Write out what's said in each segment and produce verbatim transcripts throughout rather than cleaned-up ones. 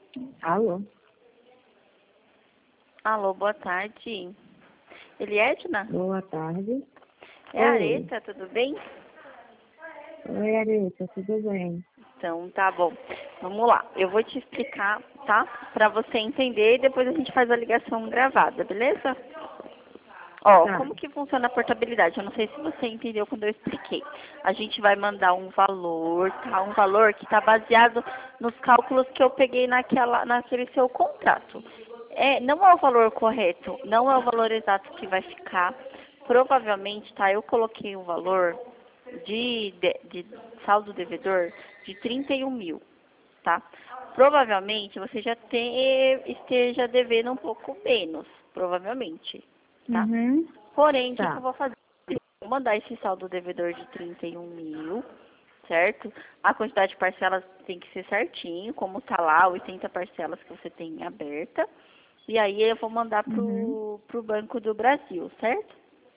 Alô? Alô, boa tarde. Eliedna? Boa tarde. É a Oi. Areta, tudo bem? Oi, Areta, tudo bem? Então, tá bom. Vamos lá. Eu vou te explicar, tá? Pra você entender e depois a gente faz a ligação gravada, beleza? Ó, Tá. como que funciona a portabilidade? Eu não sei se você entendeu quando eu expliquei. A gente vai mandar um valor, tá? Um valor que está baseado nos cálculos que eu peguei naquela, naquele seu contrato. É, não é o valor correto, não é o valor exato que vai ficar. Provavelmente, tá? Eu coloquei um valor de, de, de saldo devedor de trinta e um mil, tá? Provavelmente você já tem, esteja devendo um pouco menos, provavelmente, tá? Uhum. Porém, o que, que eu Tá. vou fazer? Vou mandar esse saldo devedor de trinta e um mil, certo? A quantidade de parcelas tem que ser certinho, como tá lá, oitenta parcelas que você tem aberta. E aí eu vou mandar Uhum. pro, pro Banco do Brasil, certo?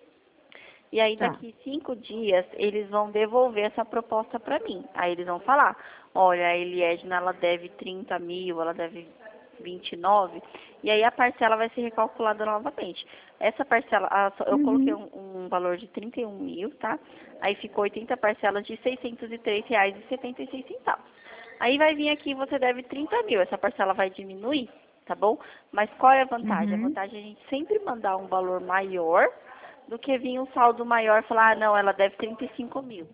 E aí Tá. daqui cinco dias eles vão devolver essa proposta para mim. Aí eles vão falar, olha, a Eliedna, ela deve trinta mil, ela deve vinte e nove, e aí a parcela vai ser recalculada novamente. Essa parcela, a- eu coloquei Uhum. um, um valor de trinta e um mil, tá? Aí ficou oitenta parcelas de seiscentos e três reais e setenta e seis centavos. Aí vai vir aqui, você deve trinta mil, essa parcela vai diminuir, tá bom? Mas qual é a vantagem? A Uhum. vantagem é a gente sempre mandar um valor maior do que vir um saldo maior e falar, ah, não, ela deve trinta e cinco mil.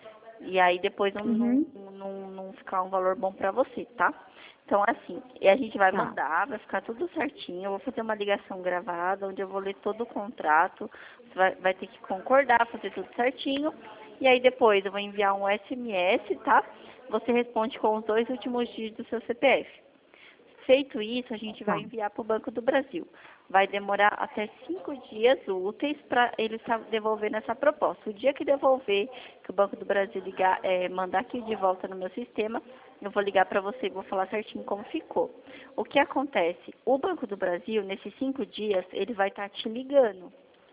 E aí depois não, não, Uhum. não, não ficar um valor bom pra você, tá? Então, assim, e a gente vai Tá. mandar, vai ficar tudo certinho. Eu vou fazer uma ligação gravada, onde eu vou ler todo o contrato. Você vai, vai ter que concordar, fazer tudo certinho. E aí depois eu vou enviar um S M S, tá? Você responde com os dois últimos dígitos do seu C P F. Feito isso, a gente vai Tá. enviar para o Banco do Brasil. Vai demorar até cinco dias úteis para eles tá devolverem essa proposta. O dia que devolver, que o Banco do Brasil ligar, é, mandar aqui de volta no meu sistema, eu vou ligar para você e vou falar certinho como ficou. O que acontece? O Banco do Brasil, nesses cinco dias, ele vai estar te ligando,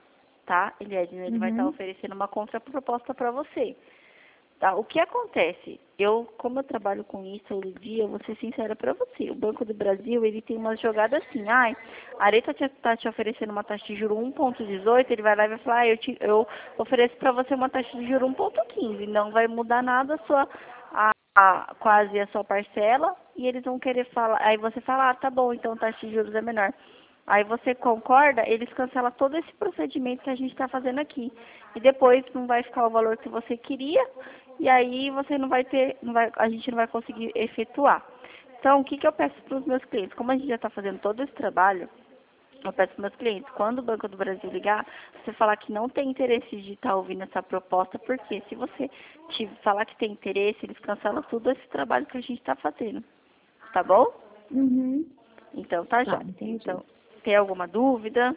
tá? Ele, ele vai estar Uhum. oferecendo uma contraproposta para você. Tá? O que acontece? Eu, como eu trabalho com isso todo dia, eu vou ser sincera para você. O Banco do Brasil, ele tem umas jogadas assim, ai, a Areta está te, tá te oferecendo uma taxa de juros um ponto dezoito, ele vai lá e vai falar, ah, eu, te, eu ofereço para você uma taxa de juros um ponto quinze, não vai mudar nada a sua, a, a- quase a sua parcela, e eles vão querer falar, aí você fala, ah, tá bom, então a taxa de juros é menor. Aí você concorda, eles cancelam todo esse procedimento que a gente está fazendo aqui. E depois não vai ficar o valor que você queria, e aí você não vai ter, não vai, a gente não vai conseguir efetuar. Então, o que, que eu peço para os meus clientes? Como a gente já está fazendo todo esse trabalho, eu peço para os meus clientes, quando o Banco do Brasil ligar, você falar que não tem interesse de estar ouvindo essa proposta, porque se você te falar que tem interesse, eles cancelam tudo esse trabalho que a gente está fazendo. Tá bom? Uhum. Então, tá, Tá, jóia. entendi. Então, tem alguma dúvida?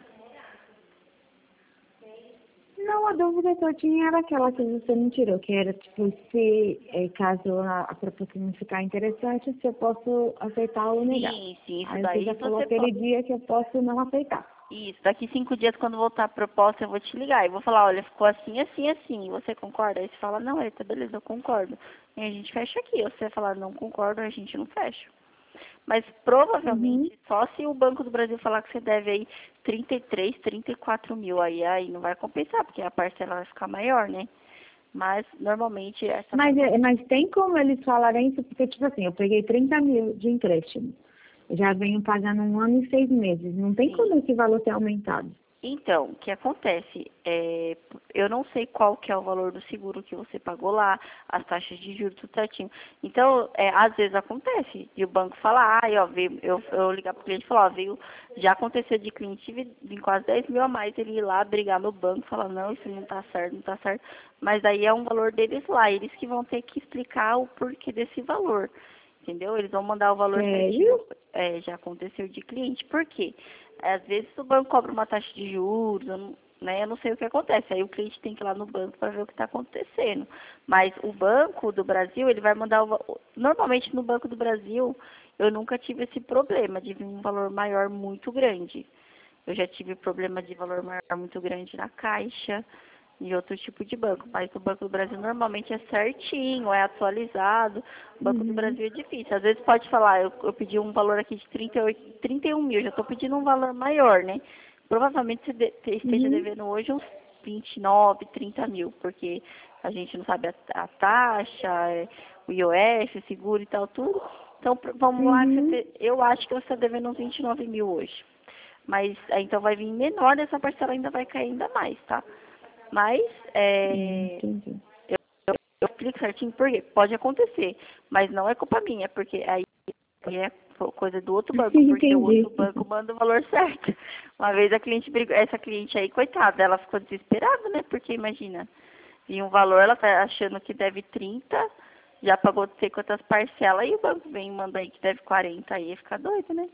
Não, a dúvida que eu tinha era aquela que você me tirou, que era, tipo, se, eh, caso a, a proposta não ficar interessante, se eu posso aceitar ou negar. Sim, sim, isso Aí você daí já falou você aquele pode. dia que eu posso não aceitar. Isso, daqui cinco dias, quando voltar a proposta, eu vou te ligar e vou falar, olha, ficou assim, assim, assim, você concorda? Aí você fala, não, eita, beleza, eu concordo. E a gente fecha aqui. Ou você falar, não concordo, a gente não fecha. Mas Uhum. provavelmente, só se o Banco do Brasil falar que você deve aí trinta e três, trinta e quatro mil, aí, aí não vai compensar, porque a parcela vai ficar maior, né? Mas, normalmente, essa Mas, proposta... é- mas tem como eles falarem isso? Porque, tipo assim, eu peguei trinta mil de empréstimo. Eu já venho pagando um ano e seis meses. Não tem Sim. como esse valor ter aumentado. Então, o que acontece? É, eu não sei qual que é o valor do seguro que você pagou lá, as taxas de juros, tudo certinho. Então, é, às vezes acontece de o banco falar, ah, ó, veio, eu, eu ligar para o cliente e falar, ó, veio, já aconteceu de cliente vir vir quase dez mil a mais, ele ir lá brigar no banco e falar, não, isso não está certo, não está certo. Mas aí é um valor deles lá, eles que vão ter que explicar o porquê desse valor. Entendeu? Eles vão mandar o valor certinho. Sério? É, já aconteceu de cliente. Por quê? Às vezes o banco cobra uma taxa de juros, eu não, né? Eu não sei o que acontece. Aí o cliente tem que ir lá no banco para ver o que está acontecendo. Mas o Banco do Brasil, ele vai mandar o, va- normalmente no Banco do Brasil, eu nunca tive esse problema de vir um valor maior muito grande. Eu já tive problema de valor maior muito grande na Caixa. em outro tipo de banco, mas o Banco do Brasil normalmente é certinho, é atualizado. O Banco Uhum. do Brasil é difícil. Às vezes pode falar, eu, eu pedi um valor aqui de trinta e oito, trinta e um mil, já estou pedindo um valor maior, né? Provavelmente você de, esteja Uhum. devendo hoje uns vinte e nove, trinta mil, porque a gente não sabe a, a taxa, é, o I O F, o seguro e tal, tudo. Então, pr- vamos lá, que você Uhum. te- eu acho que você está devendo uns vinte e nove mil hoje. Mas, aí, então vai vir menor, essa parcela ainda vai cair ainda mais, tá? Mas, Hum, é, entendi. eu, eu, eu explico certinho por quê. Pode acontecer, mas não é culpa minha, porque aí aí é co- coisa do outro banco, porque o Entendi. outro banco manda o valor certo. Uma vez a cliente brigou, essa cliente aí, coitada, ela ficou desesperada, né? Porque imagina, e um valor, ela tá achando que deve trinta, já pagou não sei quantas parcelas, e o banco vem e manda aí que deve quarenta, aí ia ficar doido, né?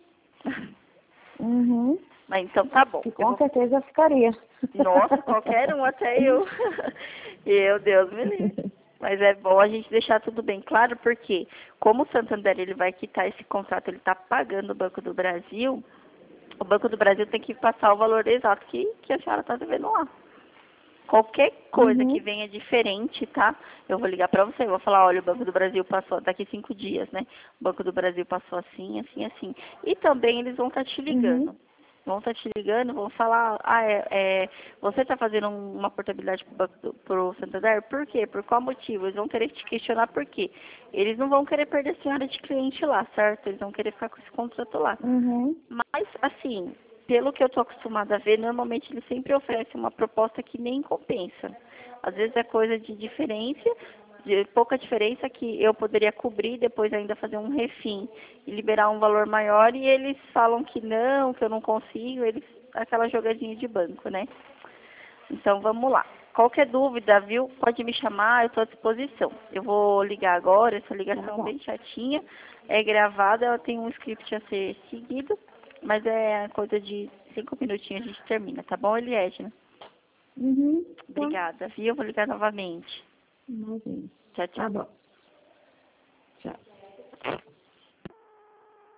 Uhum. Mas então tá bom. E Eu com vou certeza ficaria. Nossa, qualquer um, até eu. Eu, Deus me livre. Mas é bom a gente deixar tudo bem claro, porque como o Santander ele vai quitar esse contrato, ele está pagando o Banco do Brasil, o Banco do Brasil tem que passar o valor exato que, que a senhora está devendo lá. Qualquer coisa que Uhum. venha diferente, tá? Eu vou ligar para você, eu vou falar, olha, o Banco do Brasil passou daqui cinco dias, né? O Banco do Brasil passou assim, assim, assim. E também eles vão estar te Uhum. ligando. Vão estar te ligando, vão falar, ah, é, é, você está fazendo um- uma portabilidade para o Santander? Por quê? Por qual motivo? Eles vão querer te questionar por quê. Eles não vão querer perder a senhora de cliente lá, certo? Eles vão querer ficar com esse contrato lá. Uhum. Mas, assim, pelo que eu estou acostumada a ver, normalmente ele sempre oferece uma proposta que nem compensa. Às vezes é coisa de diferença, de pouca diferença que eu poderia cobrir, depois ainda fazer um refim e liberar um valor maior, e eles falam que não, que eu não consigo, eles aquela jogadinha de banco, né? Então vamos lá. Qualquer dúvida, viu? Pode me chamar, eu estou à disposição. Eu vou ligar agora, essa Tá ligação bom. bem chatinha, é gravada, ela tem um script a ser seguido, mas é coisa de cinco minutinhos a gente termina, tá bom, Eliedna? Uhum. Tá. Obrigada, viu? Eu vou ligar novamente. Imagina. Tchau, Tá tchau. bom.